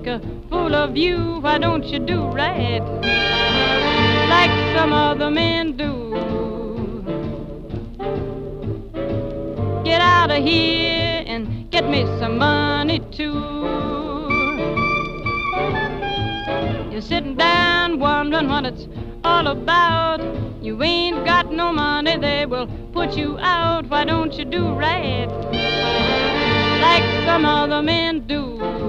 a fool of you. Why don't you do right like some other men do? Get out of here and get me some money too. You're sitting down wondering what it's all about. You ain't got no money, they will put you out. Why don't you do right like some other men do?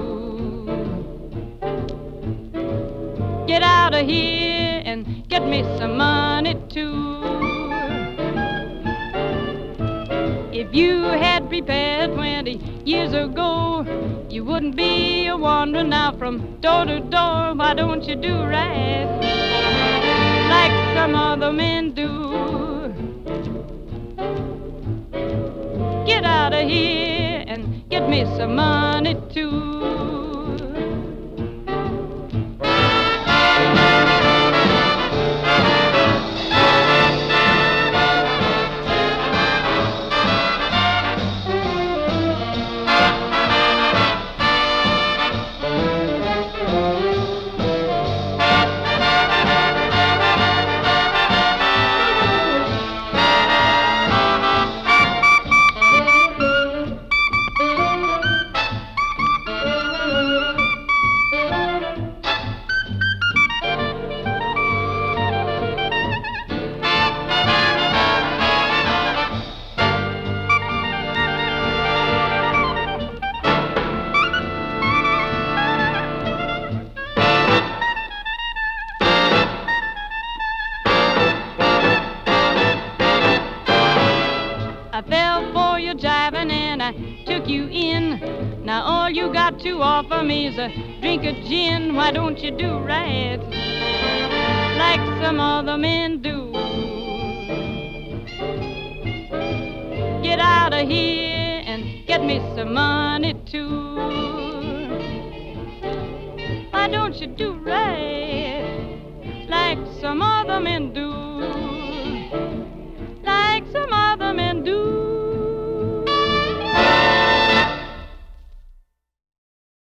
Get out of here and get me some money too. If you had prepared 20 years ago, you wouldn't be a wandering now from door to door. Why don't you do right like some other men do? Get out of here and get me some money too. I fell for your jiving and I took you in. Now all you got to offer me is a drink of gin. Why don't you do right like some other men do? Get out of here and get me some money too. Why don't you do right like some other men do?